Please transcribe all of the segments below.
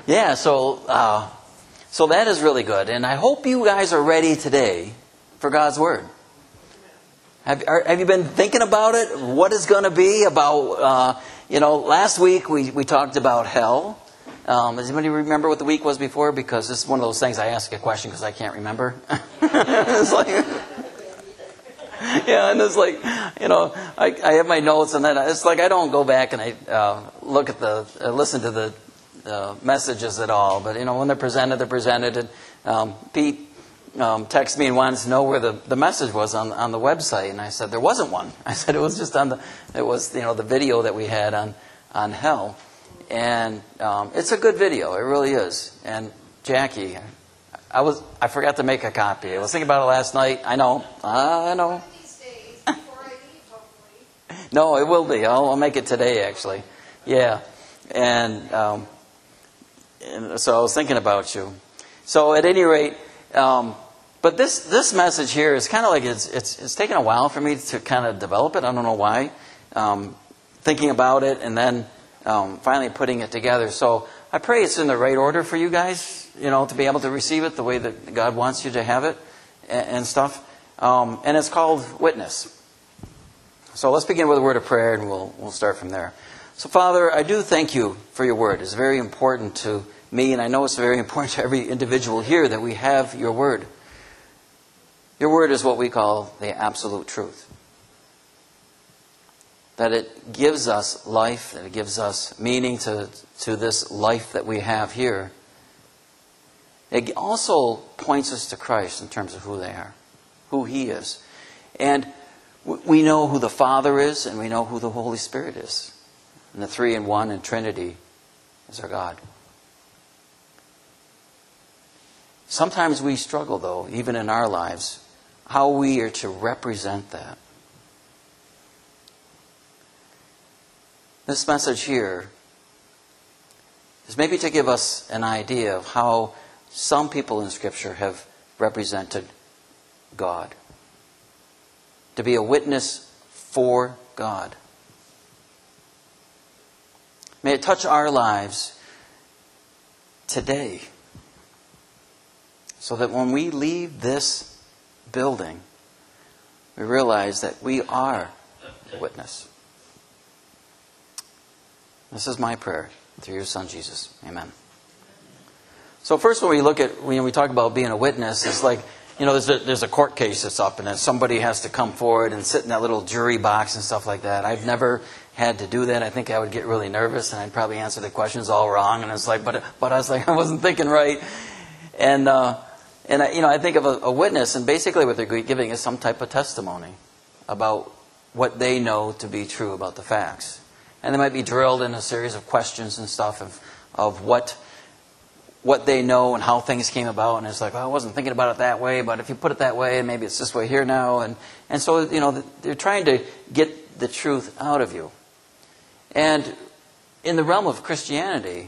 Yeah, so that is really good. And I hope you guys are ready today for God's Word. Have you been thinking about it? What it's going to be about? Last week we talked about hell. Does anybody remember what the week was before? Because this is one of those things I ask a question because I can't remember. It's like, yeah, and it's like, I have my notes, and then it's like I don't go back and I listen to the messages at all. But when they're presented, they're presented. And Pete texted me and wanted to know where the message was on the website, and I said there wasn't one. I said it was just the video that we had on hell. And it's a good video. It really is. And Jackie, I forgot to make a copy. I was thinking about it last night. I know. These days, before I leave, hopefully. No, it will be. I'll make it today, actually. Yeah. And so I was thinking about you. So at any rate, but this message here is kind of like it's taken a while for me to kind of develop it. I don't know why. Thinking about it and then finally putting it together. So I pray it's in the right order for you guys, to be able to receive it the way that God wants you to have it and stuff. And it's called Witness. So let's begin with a word of prayer, and we'll start from there. So Father, I do thank you for your word. It's very important to me, and I know it's very important to every individual here that we have your word. Your word is what we call the absolute truth. That it gives us life, that it gives us meaning to this life that we have here. It also points us to Christ in terms of who they are, who He is. And we know who the Father is, and we know who the Holy Spirit is. And the three in one and Trinity is our God. Sometimes we struggle, though, even in our lives, how we are to represent that. This message here is maybe to give us an idea of how some people in Scripture have represented God. To be a witness for God. May it touch our lives today, so that when we leave this building, we realize that we are a witness. This is my prayer through your Son, Jesus. Amen. So first, when we talk about being a witness, it's like, there's a court case that's up, and then somebody has to come forward and sit in that little jury box and stuff like that. I've never had to do that. I think I would get really nervous, and I'd probably answer the questions all wrong. And it's like, but I was like, I wasn't thinking right. And I think of a witness, and basically what they're giving is some type of testimony about what they know to be true about the facts. And they might be drilled in a series of questions and stuff of what they know and how things came about. And it's like, I wasn't thinking about it that way, but if you put it that way, maybe it's this way here now. And so, they're trying to get the truth out of you. And in the realm of Christianity,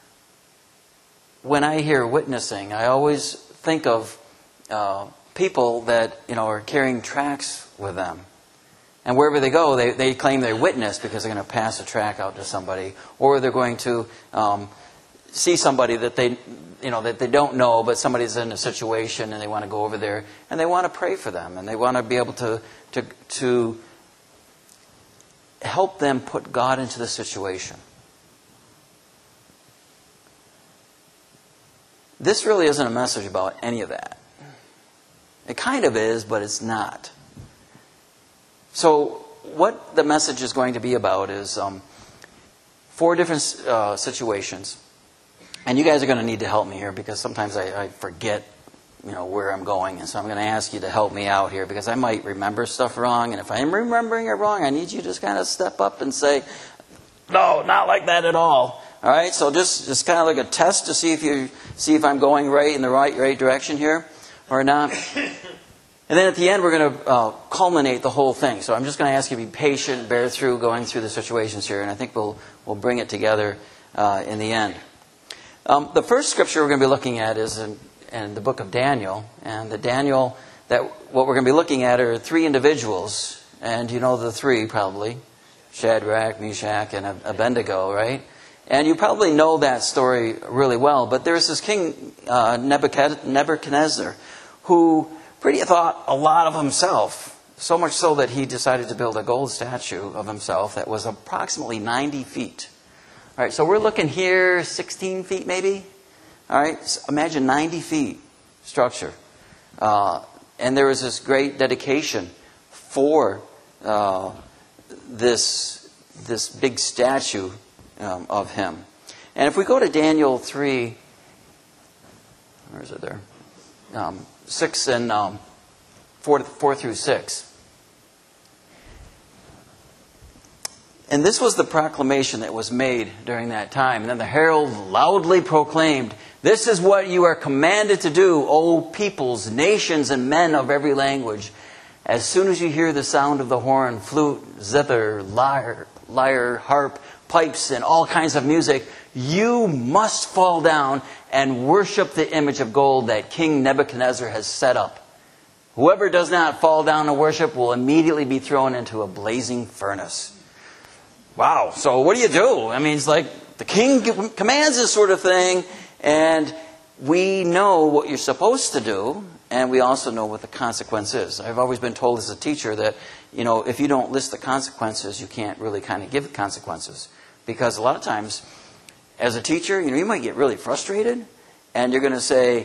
when I hear witnessing, I always think of people that are carrying tracts with them, and wherever they go, they claim they witness because they're going to pass a tract out to somebody, or they're going to see somebody that they don't know, but somebody's in a situation and they want to go over there and they want to pray for them, and they want to be able to help them put God into the situation. This really isn't a message about any of that. It kind of is, but it's not. So what the message is going to be about is 4 different situations. And you guys are going to need to help me here, because sometimes I forget where I'm going. And so I'm going to ask you to help me out here, because I might remember stuff wrong. And if I am remembering it wrong, I need you to just kind of step up and say, no, not like that at all. All right, so just kind of like a test to see if I'm going right in the right direction here or not. And then at the end, we're going to culminate the whole thing. So I'm just going to ask you to be patient, bear through going through the situations here, and I think we'll bring it together in the end. The first scripture we're going to be looking at is in the book of Daniel, and what we're going to be looking at are 3 individuals, and you know the 3 probably: Shadrach, Meshach, and Abednego, right? And you probably know that story really well, but there's this king, Nebuchadnezzar, who pretty thought a lot of himself, so much so that he decided to build a gold statue of himself that was approximately 90 feet. All right, so we're looking here 16 feet maybe. All right, so imagine 90 feet structure. And there was this great dedication for this big statue of him. And if we go to Daniel 3, where is it there? 6 and 4 through 6. And this was the proclamation that was made during that time. And then the herald loudly proclaimed, "This is what you are commanded to do, O peoples, nations, and men of every language. As soon as you hear the sound of the horn, flute, zither, lyre, harp, pipes, and all kinds of music, you must fall down and worship the image of gold that King Nebuchadnezzar has set up. Whoever does not fall down and worship will immediately be thrown into a blazing furnace." Wow, so what do you do? I mean, it's like the king commands this sort of thing, and we know what you're supposed to do, and we also know what the consequence is. I've always been told as a teacher that, if you don't list the consequences, you can't really kind of give consequences. Because a lot of times, as a teacher, you might get really frustrated, and you're going to say,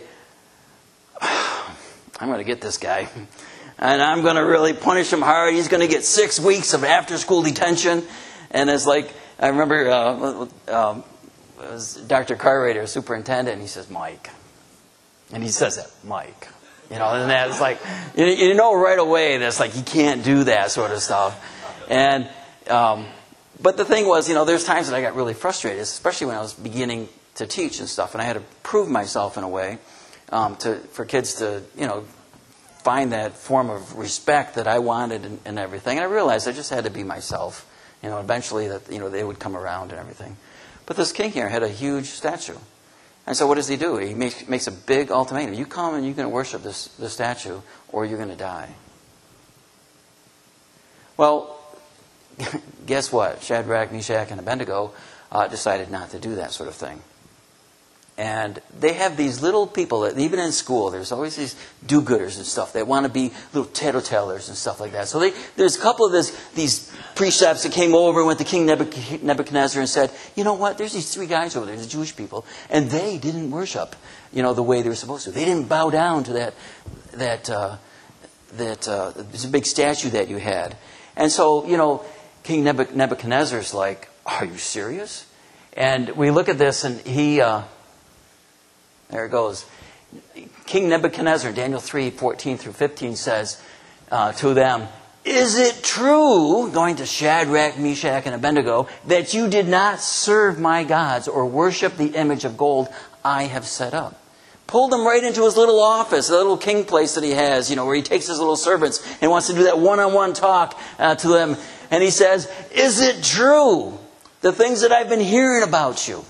I'm going to get this guy, and I'm going to really punish him hard. He's going to get 6 weeks of after-school detention. And it's like, I remember it was Dr. Carrader, superintendent, and he says, "Mike." And he says that, "Mike." And that's like, you know right away that's like, you can't do that sort of stuff. And, but the thing was, there's times that I got really frustrated, especially when I was beginning to teach and stuff, and I had to prove myself in a way for kids to, find that form of respect that I wanted and everything. And I realized I just had to be myself. Eventually that they would come around and everything. But this king here had a huge statue. And so what does he do? He makes a big ultimatum. You come and you're going to worship this statue, or you're going to die. Well, guess what? Shadrach, Meshach, and Abednego decided not to do that sort of thing. And they have these little people that, even in school, there's always these do-gooders and stuff. They want to be little tattletellers and stuff like that. So there's a couple of these precepts that came over and went to King Nebuchadnezzar and said, "You know what? There's these 3 guys over there, the Jewish people, and they didn't worship, the way they were supposed to. They didn't bow down to this big statue that you had." And so, King Nebuchadnezzar's like, "Are you serious?" And we look at this, and he... there it goes. King Nebuchadnezzar, Daniel 3, 14 through 15 says to them, "Is it true," going to Shadrach, Meshach, and Abednego, "that you did not serve my gods or worship the image of gold I have set up?" Pulled them right into his little office, the little king place that he has, where he takes his little servants and wants to do that one-on-one talk to them. And he says, "Is it true, the things that I've been hearing about you?"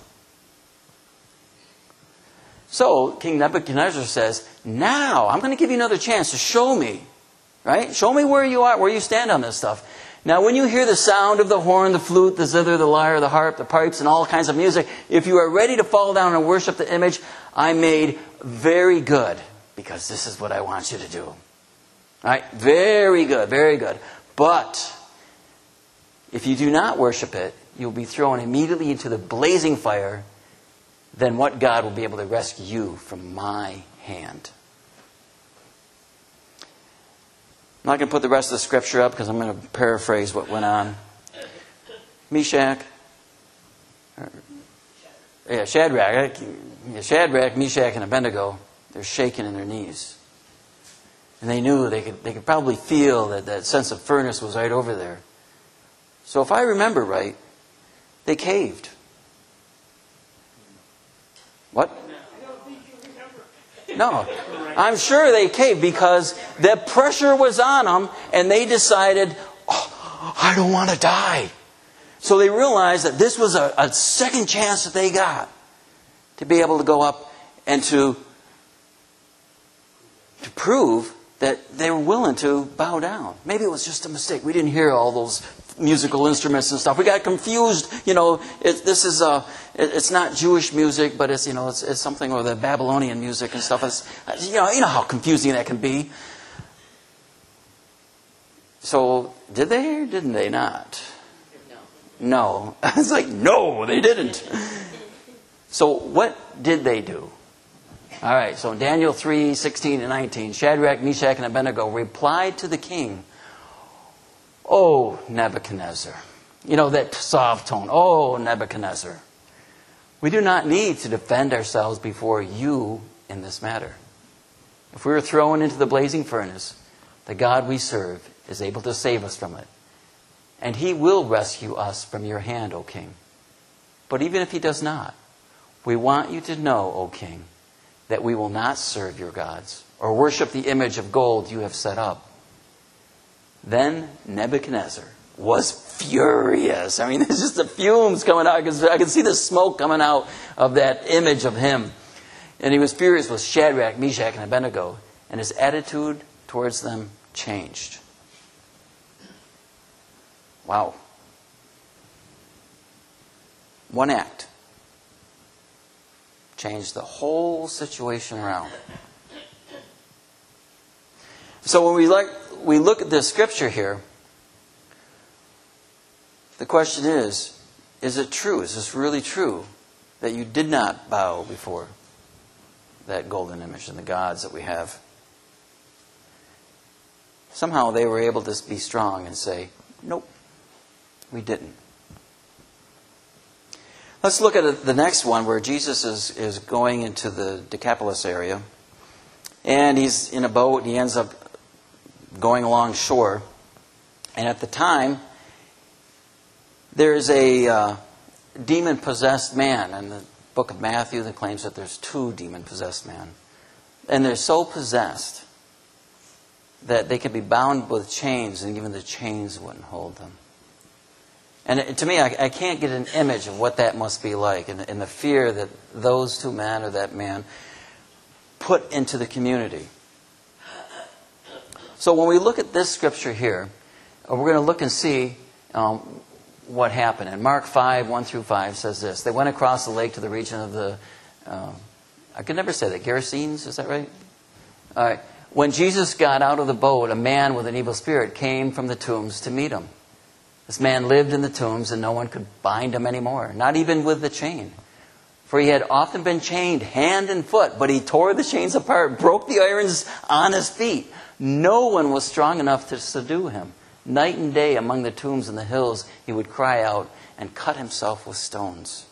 So King Nebuchadnezzar says, "Now I'm going to give you another chance to show me, right? Show me where you are, where you stand on this stuff. Now when you hear the sound of the horn, the flute, the zither, the lyre, the harp, the pipes, and all kinds of music, if you are ready to fall down and worship the image I made, very good, because this is what I want you to do." All right? Very good, very good. But if you do not worship it, you'll be thrown immediately into the blazing fire. Then what God will be able to rescue you from my hand? I'm not going to put the rest of the scripture up because I'm going to paraphrase what went on. Shadrach, Meshach, and Abednego, they're shaking in their knees. And they knew they could probably feel that sense of furnace was right over there. So if I remember right, they caved. What? No. I'm sure they caved because the pressure was on them and they decided, I don't want to die. So they realized that this was a second chance that they got to be able to go up and to prove that they were willing to bow down. Maybe it was just a mistake. We didn't hear all those musical instruments and stuff. We got confused. It's not Jewish music, but it's something with the Babylonian music and stuff. You know how confusing that can be. So did they or didn't they not? No. It's like, no, they didn't. So what did they do? All right, so in Daniel 3:16 and 19, Shadrach, Meshach, and Abednego replied to the king, "Oh, Nebuchadnezzar." You know, that soft tone. "Oh, Nebuchadnezzar. We do not need to defend ourselves before you in this matter. If we were thrown into the blazing furnace, the God we serve is able to save us from it. And he will rescue us from your hand, O king. But even if he does not, we want you to know, O king, that we will not serve your gods or worship the image of gold you have set up." Then Nebuchadnezzar was furious. I mean, there's just the fumes coming out. I can see the smoke coming out of that image of him. And he was furious with Shadrach, Meshach, and Abednego. And his attitude towards them changed. Wow. One act changed the whole situation around. So when we look at this scripture here, the question is it true? Is this really true that you did not bow before that golden image and the gods that we have? Somehow they were able to be strong and say, nope, we didn't. Let's look at the next one where Jesus is going into the Decapolis area. And he's in a boat and he ends up going along shore. And at the time, there's a demon-possessed man. In the book of Matthew, that claims that there's 2 demon-possessed men. And they're so possessed that they can be bound with chains, and even the chains wouldn't hold them. And to me, I can't get an image of what that must be like, and the fear that those 2 men or that man put into the community. So when we look at this scripture here, we're going to look and see what happened. And Mark 5:1-5 says this: They went across the lake to the region of the, I could never say that, Gerasenes, is that right? All right. When Jesus got out of the boat, a man with an evil spirit came from the tombs to meet him. This man lived in the tombs, and no one could bind him anymore, not even with the chain. For he had often been chained hand and foot, but he tore the chains apart, broke the irons on his feet. No one was strong enough to subdue him. Night and day among the tombs and the hills, he would cry out and cut himself with stones.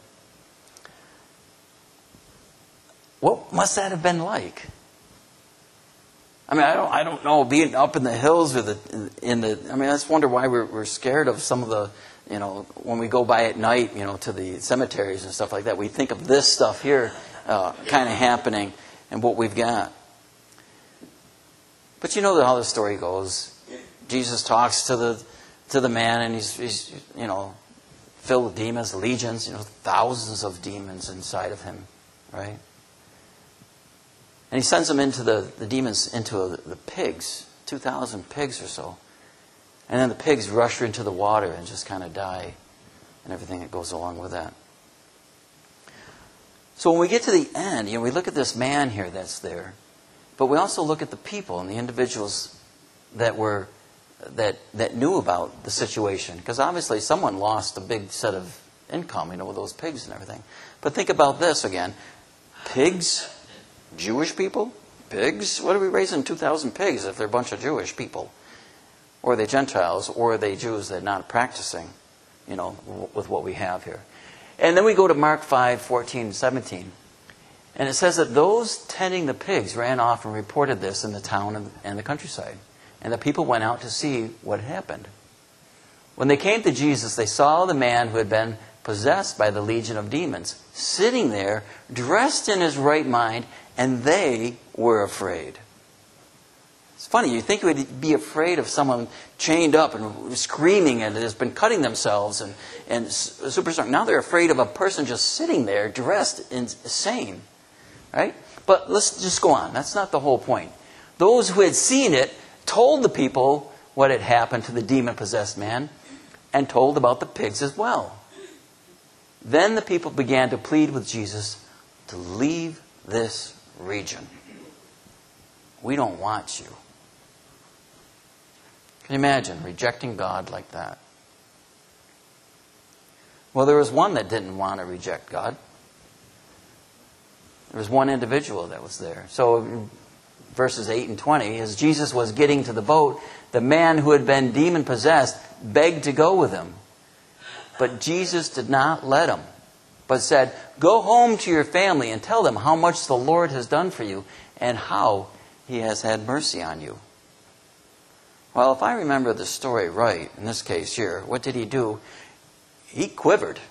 What must that have been like? I mean, I don't know, being up in the hills or I just wonder why we're scared of some of the, when we go by at night, to the cemeteries and stuff like that. We think of this stuff here kind of happening and what we've got. But you know how the story goes. Jesus talks to the man, and he's filled with demons, legions, thousands of demons inside of him, right? And he sends them into the demons into the pigs, 2,000 pigs or so. And then the pigs rush into the water and just kind of die, and everything that goes along with that. So when we get to the end, we look at this man here that's there, but we also look at the people and the individuals that knew about the situation, because obviously someone lost a big set of income, with those pigs and everything. But think about this again: pigs. Jewish people? Pigs? What are we raising 2,000 pigs if they're a bunch of Jewish people? Or are they Gentiles? Or are they Jews that are not practicing, with what we have here? And then we go to Mark 5:14-17. And it says that those tending the pigs ran off and reported this in the town and the countryside. And the people went out to see what happened. When they came to Jesus, they saw the man who had been possessed by the legion of demons sitting there, dressed in his right mind, and they were afraid. It's funny, you think you would be afraid of someone chained up and screaming and has been cutting themselves and super strong. Now they're afraid of a person just sitting there dressed insane. Right? But let's just go on. That's not the whole point. Those who had seen it told the people what had happened to the demon-possessed man. and told about the pigs as well. Then the people began to plead with Jesus to leave this region. We don't want you. Can you imagine rejecting God like that? Well, there was one that didn't want to reject God. There was one individual that was there. So verses 8 and 20, as Jesus was getting to the boat, the man who had been demon-possessed begged to go with him. But Jesus did not let him, but said, "Go home to your family and tell them how much the Lord has done for you and how He has had mercy on you." Well, if I remember the story right, in this case here, what did he do? He quivered.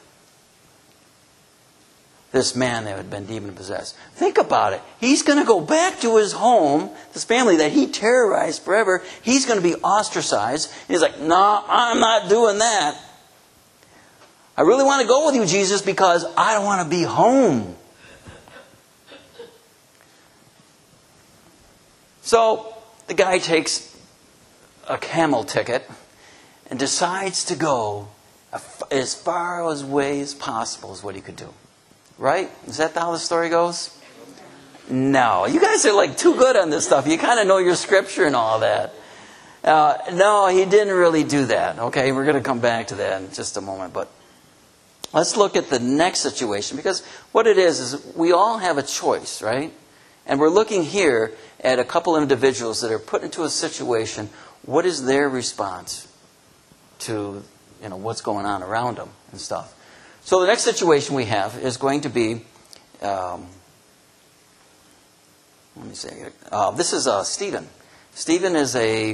This man that had been demon-possessed. Think about it. He's going to go back to his home, this family that he terrorized forever. He's going to be ostracized. He's like, "No, I'm not doing that. I really want to go with you, Jesus, because I don't want to be home." So the guy takes a camel ticket and decides to go as far away as possible is what he could do. Right? Is that how the story goes? No. You guys are like too good on this stuff. You kind of know your scripture and all that. No, he didn't really do that. Okay, we're going to come back to that in just a moment. But let's look at the next situation. Because what it is we all have a choice, right? And we're looking here at a couple of individuals that are put into a situation. What is their response to what's going on around them and stuff? So the next situation we have is going to be, let me see here. This is Stephen. Stephen is a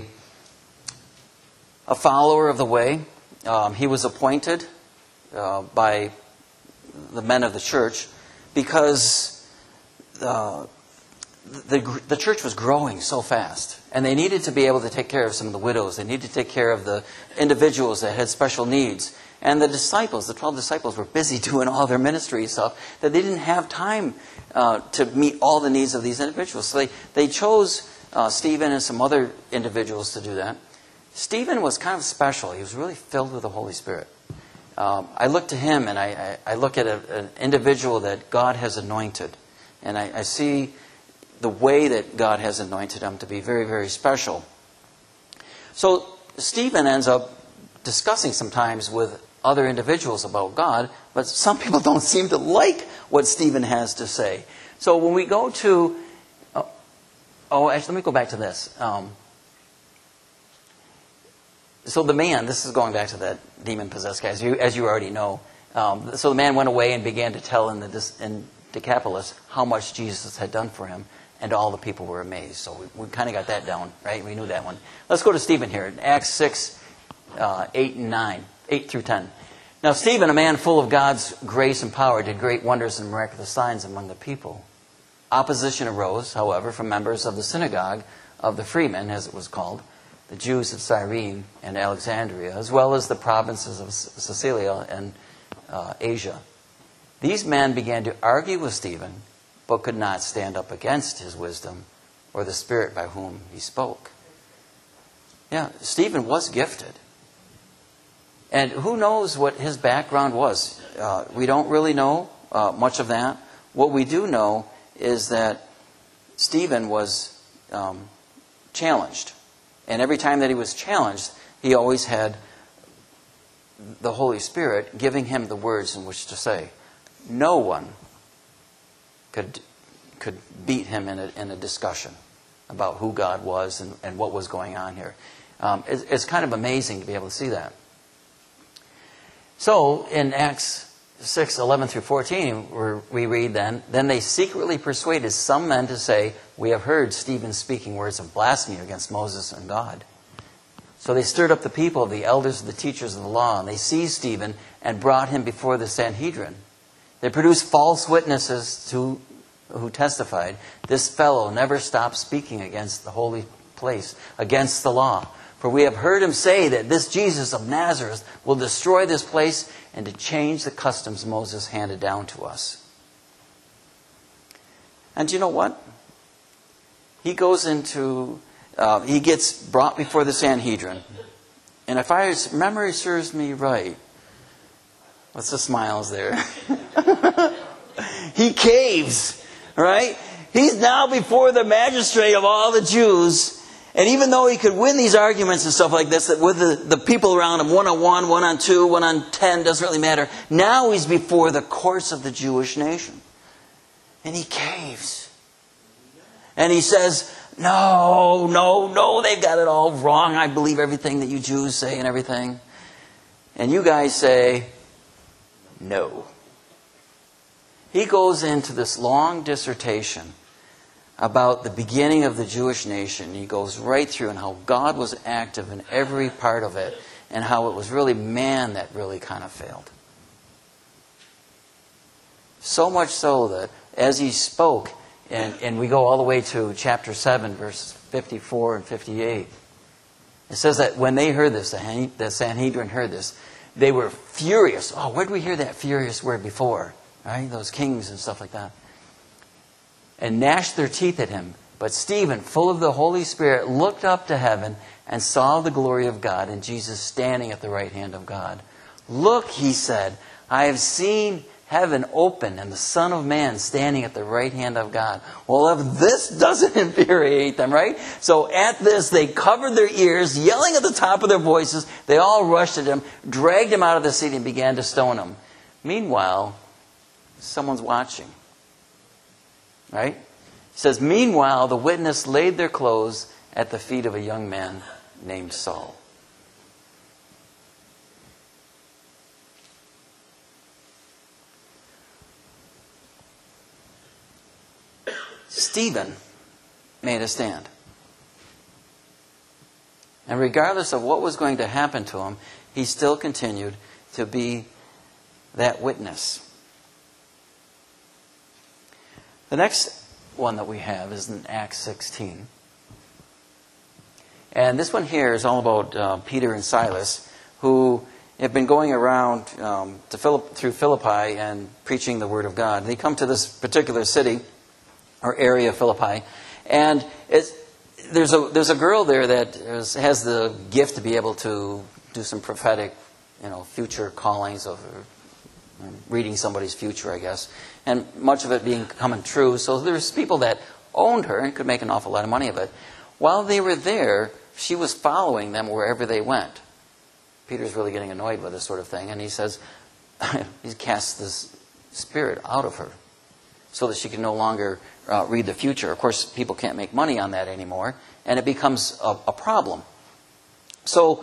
follower of the way. He was appointed by the men of the church because the church was growing so fast. And they needed to be able to take care of some of the widows. They needed to take care of the individuals that had special needs. And the disciples, the 12 disciples, were busy doing all their ministry stuff that they didn't have time to meet all the needs of these individuals. So they chose Stephen and some other individuals to do that. Stephen was kind of special. He was really filled with the Holy Spirit. I look to him and I look at an individual that God has anointed. And I see the way that God has anointed him to be very, very special. So Stephen ends up discussing sometimes with other individuals about God, but some people don't seem to like what Stephen has to say. So when we go to... actually, let me go back to this. So the man, this is going back to that demon-possessed guy, as you already know. So the man went away and began to tell in Decapolis how much Jesus had done for him, and all the people were amazed. So we kind of got that down, right? We knew that one. Let's go to Stephen here. In Acts 6, 8 through 10. Now Stephen, a man full of God's grace and power, did great wonders and miraculous signs among the people. Opposition arose, however, from members of the synagogue of the freemen, as it was called, the Jews of Cyrene and Alexandria, as well as the provinces of Cilicia and Asia. These men began to argue with Stephen, but could not stand up against his wisdom or the Spirit by whom he spoke. Yeah, Stephen was gifted. And who knows what his background was? We don't really know much of that. What we do know is that Stephen was challenged. And every time that he was challenged, he always had the Holy Spirit giving him the words in which to say. No one could beat him in a discussion about who God was and what was going on here. It's kind of amazing to be able to see that. So in Acts 6, 11 through 14, where we read then they secretly persuaded some men to say, "We have heard Stephen speaking words of blasphemy against Moses and God." So they stirred up the people, the elders and the teachers of the law, and they seized Stephen and brought him before the Sanhedrin. They produced false witnesses who testified, "This fellow never stopped speaking against the holy place, against the law. For we have heard him say that this Jesus of Nazareth will destroy this place and to change the customs Moses handed down to us." And you know what? He goes into, he gets brought before the Sanhedrin. And if memory serves me right, what's the smiles there? He caves, right? He's now before the magistrate of all the Jews. And even though he could win these arguments and stuff like this, that with the people around him, 1-on-1, 1-on-2, 1-on-10, doesn't really matter. Now he's before the courts of the Jewish nation. And he caves. And he says, no, they've got it all wrong. I believe everything that you Jews say and everything. And you guys say, no. He goes into this long dissertation about the beginning of the Jewish nation. He goes right through and how God was active in every part of it and how it was really man that really kind of failed. So much so that as he spoke, and we go all the way to chapter 7, verses 54 and 58, it says that when they heard this, the Sanhedrin heard this, they were furious. Oh, where did we hear that furious word before? Right? Those kings and stuff like that. And gnashed their teeth at him. But Stephen, full of the Holy Spirit, looked up to heaven and saw the glory of God and Jesus standing at the right hand of God. Look, he said, I have seen heaven open and the Son of Man standing at the right hand of God. Well, if this doesn't infuriate them, right? So at this, they covered their ears, yelling at the top of their voices. They all rushed at him, dragged him out of the city and began to stone him. Meanwhile, someone's watching. Right? He says, meanwhile, the witness laid their clothes at the feet of a young man named Saul. Stephen made a stand. And regardless of what was going to happen to him, he still continued to be that witness. The next one that we have is in Acts 16. And this one here is all about Peter and Silas, who have been going around through Philippi and preaching the Word of God. And they come to this particular city or area of Philippi. And there's a girl there that has the gift to be able to do some prophetic, future callings of reading somebody's future, I guess. And much of it coming true. So there's people that owned her and could make an awful lot of money of it. While they were there, she was following them wherever they went. Peter's really getting annoyed with this sort of thing. And he says, he casts this spirit out of her so that she can no longer read the future. Of course, people can't make money on that anymore. And it becomes a problem. So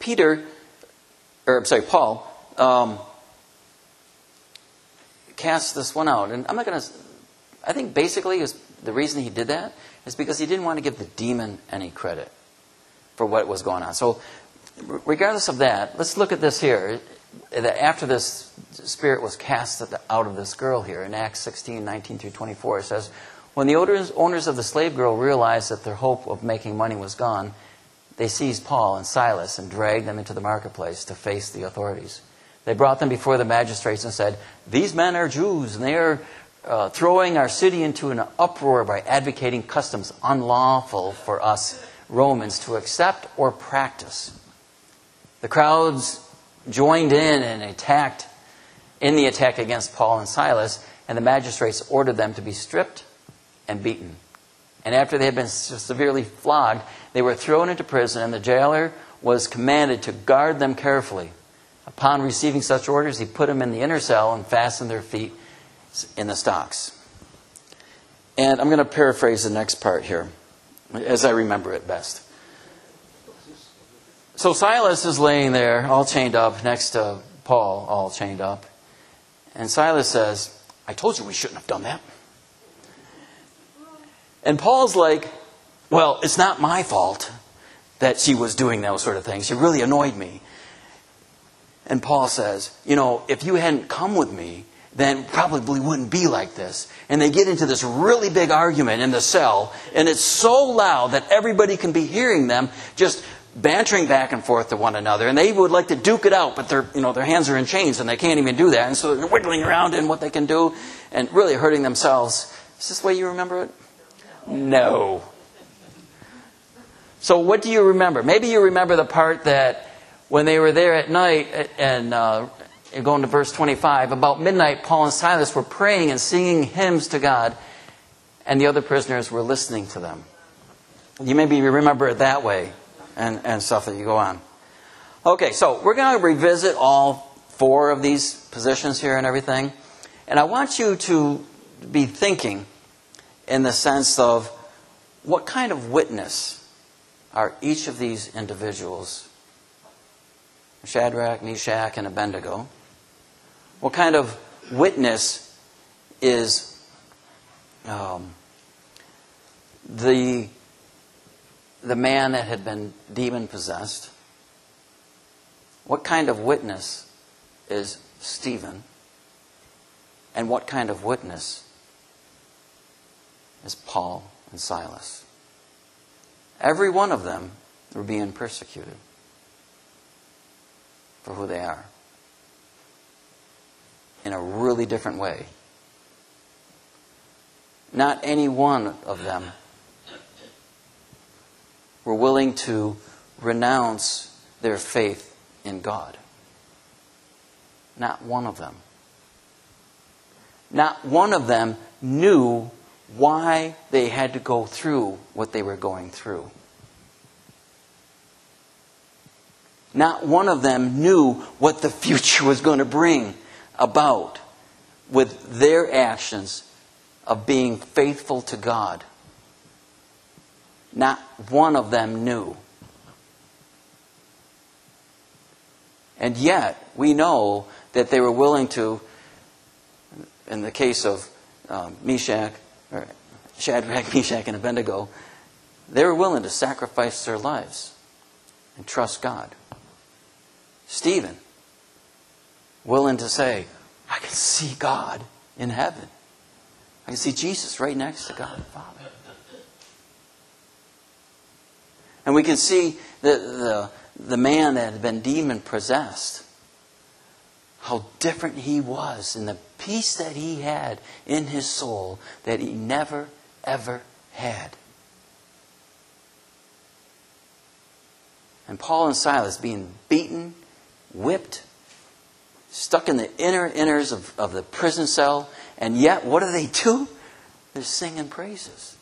Paul cast this one out. And I think basically the reason he did that is because he didn't want to give the demon any credit for what was going on. So regardless of that, let's look at this here. That after this spirit was cast out of this girl here, in Acts 16, 19 through 24, it says, when the owners of the slave girl realized that their hope of making money was gone, they seized Paul and Silas and dragged them into the marketplace to face the authorities. They brought them before the magistrates and said, these men are Jews, and they are throwing our city into an uproar by advocating customs unlawful for us Romans to accept or practice. The crowds joined in and attacked in the attack against Paul and Silas, and the magistrates ordered them to be stripped and beaten. And after they had been severely flogged, they were thrown into prison, and the jailer was commanded to guard them carefully. Upon receiving such orders, he put them in the inner cell and fastened their feet in the stocks. And I'm going to paraphrase the next part here, as I remember it best. So Silas is laying there, all chained up, next to Paul, all chained up. And Silas says, I told you we shouldn't have done that. And Paul's like, well, it's not my fault that she was doing those sort of things. She really annoyed me. And Paul says, if you hadn't come with me, then probably wouldn't be like this. And they get into this really big argument in the cell, and it's so loud that everybody can be hearing them just bantering back and forth to one another. And they would like to duke it out, but their hands are in chains and they can't even do that. And so they're wiggling around in what they can do and really hurting themselves. Is this the way you remember it? No. So what do you remember? Maybe you remember the part that when they were there at night, and going to verse 25, about midnight, Paul and Silas were praying and singing hymns to God, and the other prisoners were listening to them. You maybe remember it that way, and stuff that you go on. Okay, so we're going to revisit all 4 of these positions here and everything. And I want you to be thinking in the sense of what kind of witness are each of these individuals? Shadrach, Meshach, and Abednego. What kind of witness is the man that had been demon-possessed? What kind of witness is Stephen? And what kind of witness is Paul and Silas? Every one of them were being persecuted for who they are, in a really different way. Not any one of them were willing to renounce their faith in God. Not one of them. Not one of them knew why they had to go through what they were going through. Not one of them knew what the future was going to bring about with their actions of being faithful to God. Not one of them knew. And yet, we know that they were willing to, in the case of Shadrach, Meshach, and Abednego, they were willing to sacrifice their lives and trust God. Stephen, willing to say, I can see God in heaven. I can see Jesus right next to God the Father. And we can see the man that had been demon-possessed, how different he was, and the peace that he had in his soul that he never, ever had. And Paul and Silas being beaten, whipped, stuck in the inners of the prison cell, and yet, what do? They're singing praises.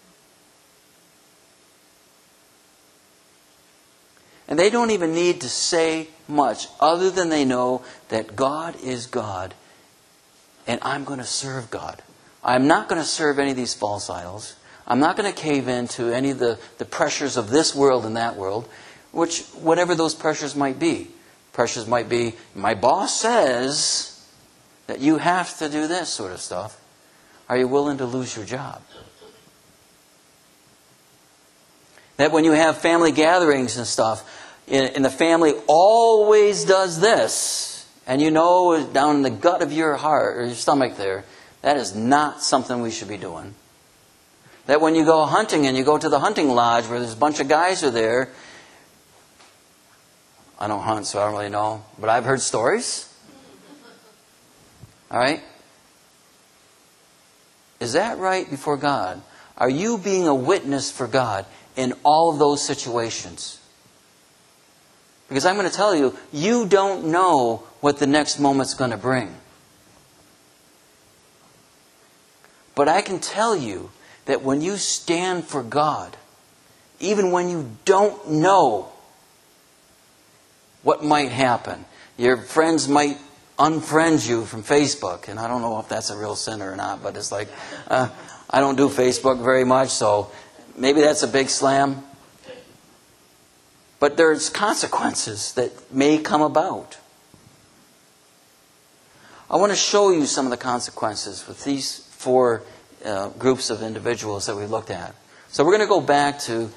And they don't even need to say much other than they know that God is God and I'm going to serve God. I'm not going to serve any of these false idols. I'm not going to cave into any of the pressures of this world and that world, which whatever those pressures might be. Pressures might be, my boss says that you have to do this sort of stuff. Are you willing to lose your job? That when you have family gatherings and stuff, and the family always does this, and you know down in the gut of your heart or your stomach there, that is not something we should be doing. That when you go hunting and you go to the hunting lodge where there's a bunch of guys are there, I don't hunt, so I don't really know, but I've heard stories. All right? Is that right before God? Are you being a witness for God in all of those situations? Because I'm going to tell you, you don't know what the next moment's going to bring. But I can tell you that when you stand for God, even when you don't know what might happen, your friends might unfriend you from Facebook, and I don't know if that's a real sin or not, but it's like, I don't do Facebook very much, so maybe that's a big slam. But there's consequences that may come about. I want to show you some of the consequences with these 4 groups of individuals that we looked at. So we're going to go back to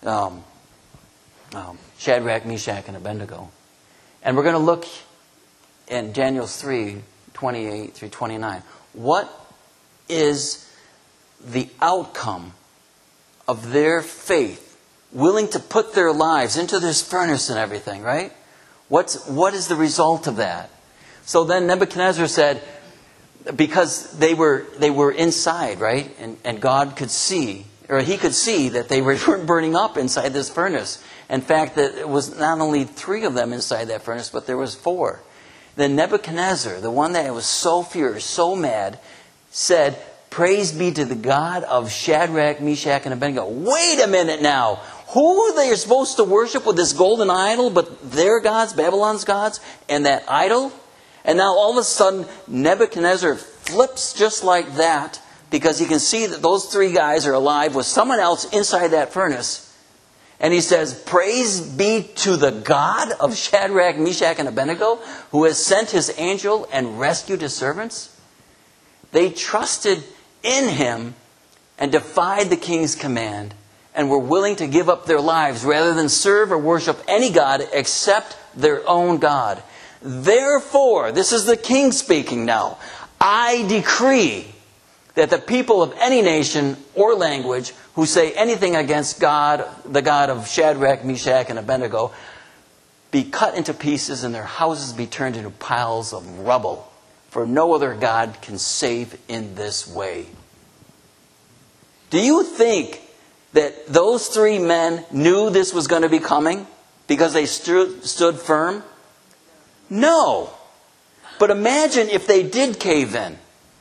Shadrach, Meshach, and Abednego. And we're going to look in Daniel 3:28 through 29. What is the outcome of their faith? Willing to put their lives into this furnace and everything, right? What is the result of that? So then Nebuchadnezzar said, because they were inside, right? And God could see, or he could see that they weren't burning up inside this furnace. In fact, that it was not only 3 of them inside that furnace, but there was 4. Then Nebuchadnezzar, the one that was so furious, so mad, said, "Praise be to the God of Shadrach, Meshach, and Abednego." Wait a minute now. Who are they supposed to worship with this golden idol but their gods, Babylon's gods, and that idol? And now all of a sudden, Nebuchadnezzar flips just like that because he can see that those 3 guys are alive with someone else inside that furnace. And he says, "Praise be to the God of Shadrach, Meshach, and Abednego, who has sent his angel and rescued his servants." They trusted in him and defied the king's command and were willing to give up their lives rather than serve or worship any god except their own God. "Therefore," this is the king speaking now, "I decree that the people of any nation or language who say anything against God, the God of Shadrach, Meshach, and Abednego, be cut into pieces and their houses be turned into piles of rubble. For no other God can save in this way." Do you think that those 3 men knew this was going to be coming because they stood firm? No. But imagine if they did cave in.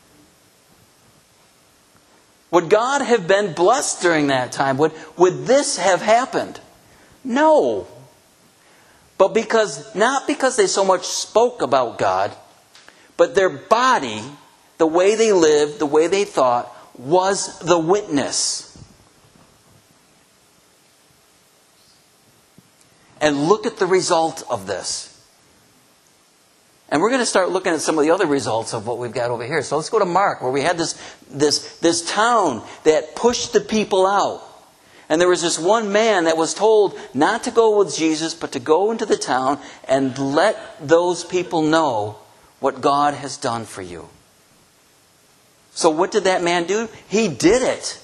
Would God have been blessed during that time? Would this have happened? No. But not because they so much spoke about God, but their body, the way they lived, the way they thought, was the witness. And look at the result of this. And we're going to start looking at some of the other results of what we've got over here. So let's go to Mark, where we had this town that pushed the people out. And there was this one man that was told not to go with Jesus, but to go into the town and let those people know what God has done for you. So what did that man do? He did it.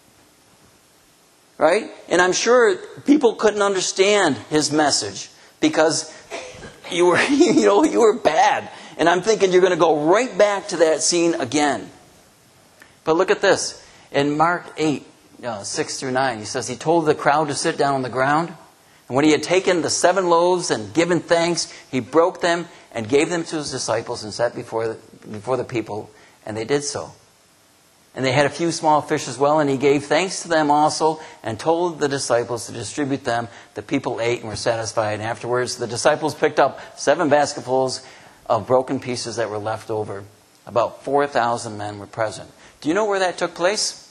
Right? And I'm sure people couldn't understand his message because you were bad. And I'm thinking you're going to go right back to that scene again. But look at this. In Mark 8, 6 through 9, he says, he told the crowd to sit down on the ground. And when he had taken the 7 loaves and given thanks, he broke them and gave them to his disciples and set before the people. And they did so. And they had a few small fish as well, and he gave thanks to them also and told the disciples to distribute them. The people ate and were satisfied. And afterwards, the disciples picked up 7 basketfuls of broken pieces that were left over. About 4,000 men were present. Do you know where that took place?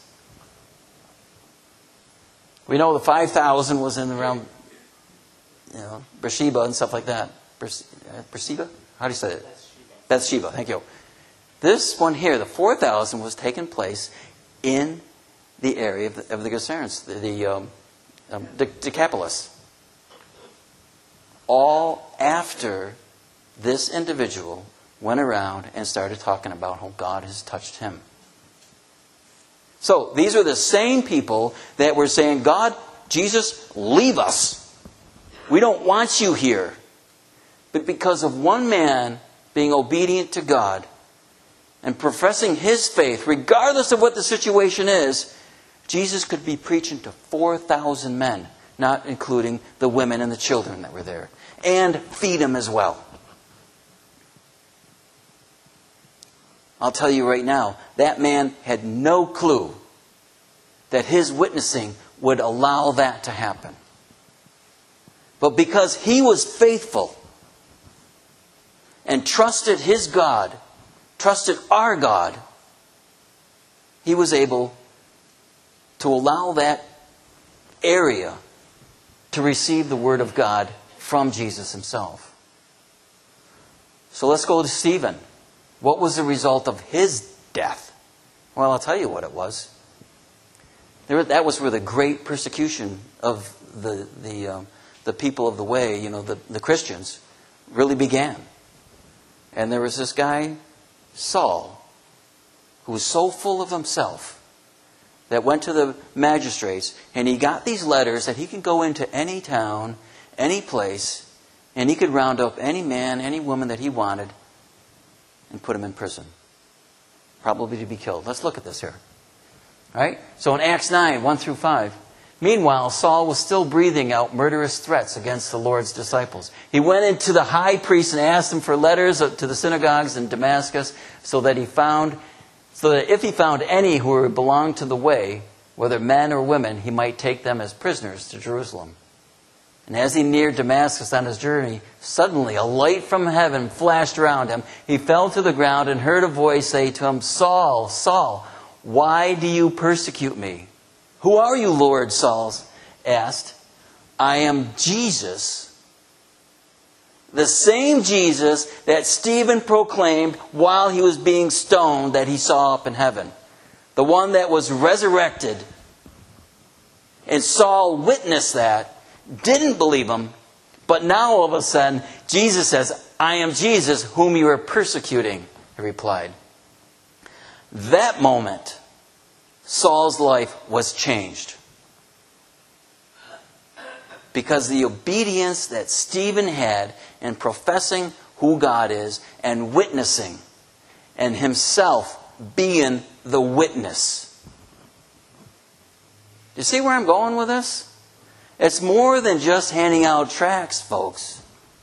We know the 5,000 was in around, Beersheba and stuff like that. Beersheba? How do you say it? Bathsheba. Thank you. This one here, the 4,000, was taking place in the area of the Gerasenes, the Decapolis. All after this individual went around and started talking about how God has touched him. So, these are the same people that were saying, "God, Jesus, leave us. We don't want you here." But because of one man being obedient to God and professing his faith, regardless of what the situation is, Jesus could be preaching to 4,000 men, not including the women and the children that were there, and feed them as well. I'll tell you right now, that man had no clue that his witnessing would allow that to happen. But because he was faithful and trusted his God, trusted our God, he was able to allow that area to receive the Word of God from Jesus himself. So let's go to Stephen. What was the result of his death? Well, I'll tell you what it was. That was where the great persecution of the people of the way, the Christians, really began. And there was this guy, Saul, who was so full of himself that went to the magistrates and he got these letters that he could go into any town, any place, and he could round up any man, any woman that he wanted and put him in prison. Probably to be killed. Let's look at this here. Right? So in Acts 9, 1 through 5, Meanwhile, Saul was still breathing out murderous threats against the Lord's disciples. He went into the high priest and asked him for letters to the synagogues in Damascus so that if he found any who belonged to the way, whether men or women, he might take them as prisoners to Jerusalem. And as he neared Damascus on his journey, suddenly a light from heaven flashed around him. He fell to the ground and heard a voice say to him, "Saul, Saul, why do you persecute me?" "Who are you, Lord?" Saul asked. "I am Jesus, the same Jesus that Stephen proclaimed while he was being stoned that he saw up in heaven. The one that was resurrected." And Saul witnessed that, didn't believe him, but now all of a sudden, Jesus says, "I am Jesus whom you are persecuting," he replied. That moment, Saul's life was changed. Because the obedience that Stephen had in professing who God is and witnessing, and himself being the witness. You see where I'm going with this? It's more than just handing out tracts, folks.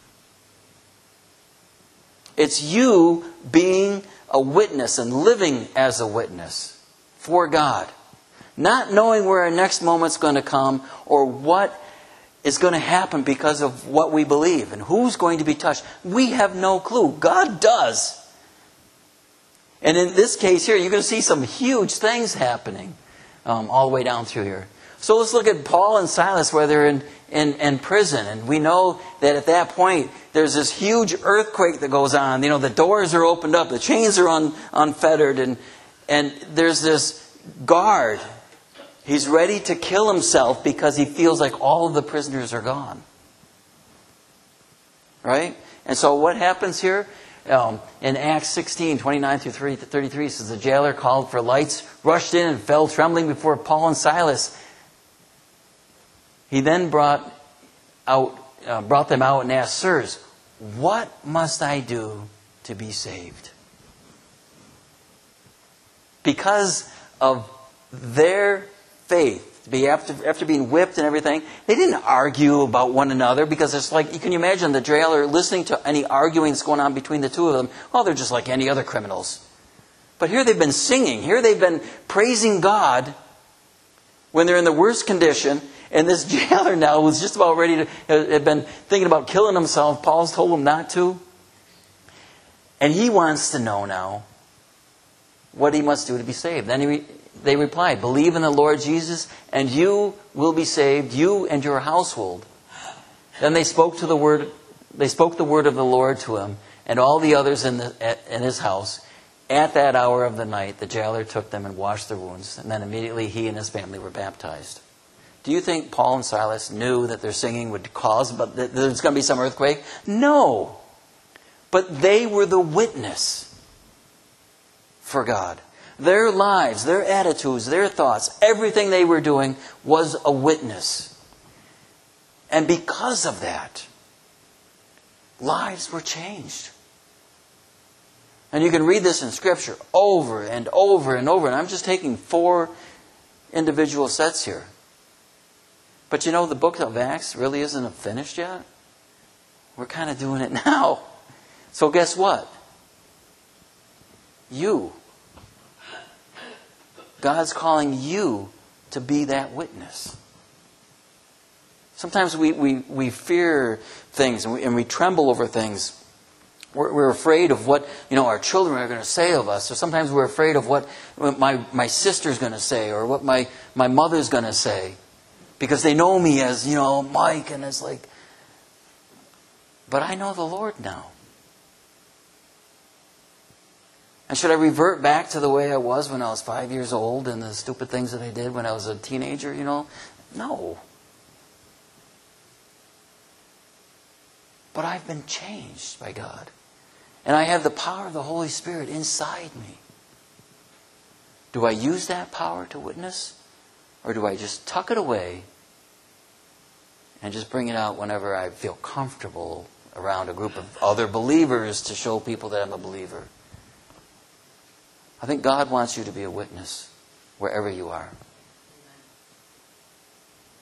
It's you being a witness and living as a witness for God. Not knowing where our next moment's going to come or what is going to happen because of what we believe and who's going to be touched. We have no clue. God does. And in this case here, you're going to see some huge things happening all the way down through here. So let's look at Paul and Silas where they're in prison. And we know that at that point, there's this huge earthquake that goes on. You know, the doors are opened up, the chains are unfettered, and there's this guard. He's ready to kill himself because he feels like all of the prisoners are gone. Right? And so what happens here? In Acts 16, 29 through 33, it says, the jailer called for lights, rushed in and fell trembling before Paul and Silas. He then brought them out and asked, "Sirs, what must I do to be saved?" Because of their faith, after being whipped and everything, they didn't argue about one another, because it's like, you can imagine the jailer listening to any arguing that's going on between the two of them. Well, they're just like any other criminals. But here they've been singing. Here they've been praising God when they're in the worst condition. And this jailer now was just about ready to, had been thinking about killing himself. Paul's told him not to. And he wants to know now what he must do to be saved. Then they replied, "Believe in the Lord Jesus, and you will be saved, you and your household." Then they spoke the word of the Lord to him and all the others in his house. At that hour of the night, the jailer took them and washed their wounds, and then immediately he and his family were baptized. Do you think Paul and Silas knew that their singing would cause, but that there's going to be some earthquake? No. But they were the witness for God. Their lives, their attitudes, their thoughts, everything they were doing was a witness. And because of that, lives were changed. And you can read this in Scripture over and over and over. And I'm just taking 4 individual sets here. But you know, the book of Acts really isn't finished yet. We're kind of doing it now. So guess what? You. God's calling you to be that witness. Sometimes we fear things and we tremble over things. We're afraid of what our children are going to say of us. Or sometimes we're afraid of what my sister's going to say or what my mother's going to say. Because they know me as, Mike, and it's like, but I know the Lord now. And should I revert back to the way I was when I was 5 years old and the stupid things that I did when I was a teenager, No. But I've been changed by God. And I have the power of the Holy Spirit inside me. Do I use that power to witness? Or do I just tuck it away and just bring it out whenever I feel comfortable around a group of other believers to show people that I'm a believer? I think God wants you to be a witness wherever you are.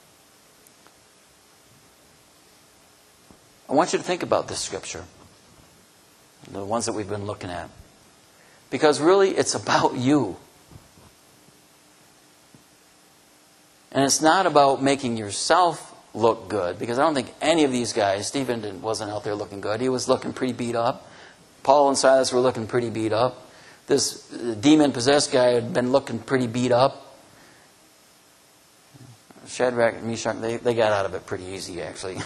want you to think about this scripture, the ones that we've been looking at. Because really, it's about you. And it's not about making yourself look good, because I don't think any of these guys, Stephen wasn't out there looking good. He was looking pretty beat up. Paul and Silas were looking pretty beat up. This demon-possessed guy had been looking pretty beat up. Shadrach and Meshach, they got out of it pretty easy, actually.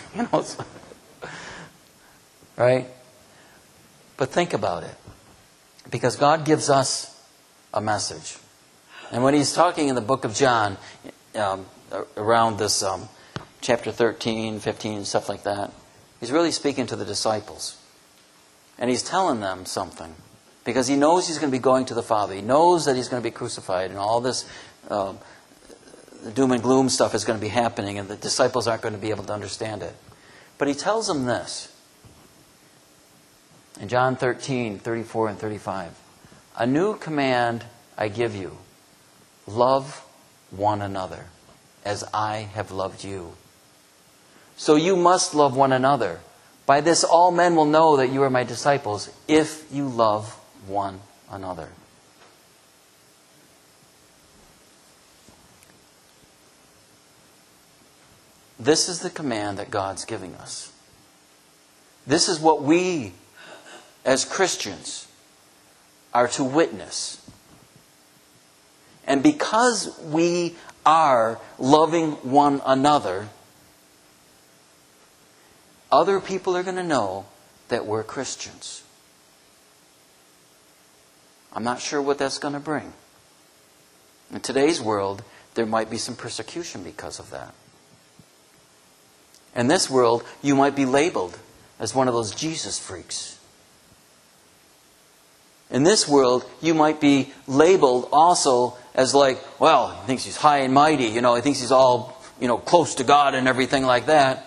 Right? But think about it. Because God gives us a message. And when he's talking in the book of John, around this chapter 13, 15, stuff like that, he's really speaking to the disciples. And he's telling them something. Because he knows he's going to be going to the Father. He knows that he's going to be crucified. And all this doom and gloom stuff is going to be happening. And the disciples aren't going to be able to understand it. But he tells them this. In John 13, 34 and 35. A new command I give you. Love one another as I have loved you. So you must love one another. By this all men will know that you are my disciples, if you love one another. This is the command that God's giving us. This is what we, as Christians, are to witness. And because we are loving one another, other people are going to know that we're Christians. I'm not sure what that's going to bring. In today's world, there might be some persecution because of that. In this world, you might be labeled as one of those Jesus freaks. In this world, you might be labeled also as like, well, he thinks he's high and mighty, he thinks he's all, close to God and everything like that.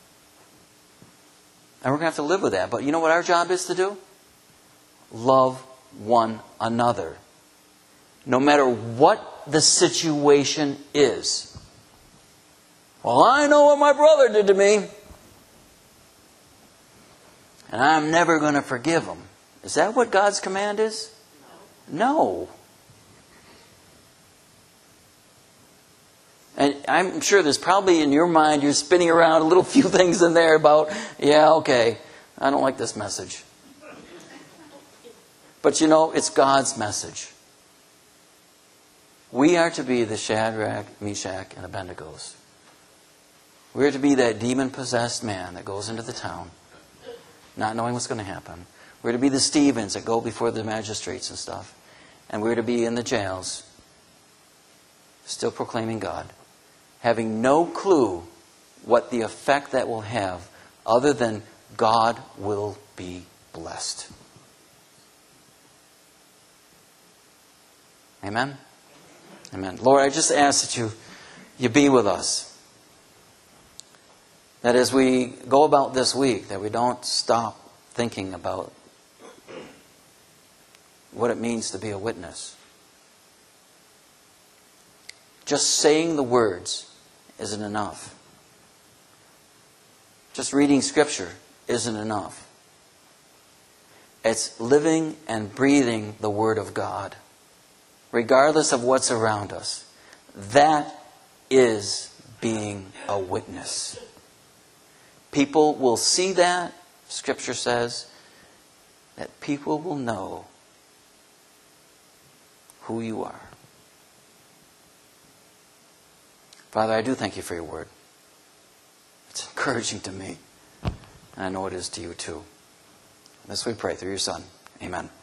And we're going to have to live with that. But you know what our job is to do? Love one another. No matter what the situation is. Well, I know what my brother did to me. And I'm never going to forgive him. Is that what God's command is? No. And I'm sure there's probably in your mind, you're spinning around a little few things in there about, yeah, okay, I don't like this message. But it's God's message. We are to be the Shadrach, Meshach, and Abednego's. We are to be that demon-possessed man that goes into the town, not knowing what's going to happen. We're to be the Stephens that go before the magistrates and stuff. And we're to be in the jails, still proclaiming God, having no clue what the effect that will have, other than God will be blessed. Amen? Amen. Lord, I just ask that you be with us. That as we go about this week, that we don't stop thinking about what it means to be a witness. Just saying the words isn't enough. Just reading Scripture isn't enough. It's living and breathing the Word of God, regardless of what's around us. That is being a witness. People will see that. Scripture says that people will know who you are. Father, I do thank you for your word. It's encouraging to me. And I know it is to you too. This we pray through your Son. Amen.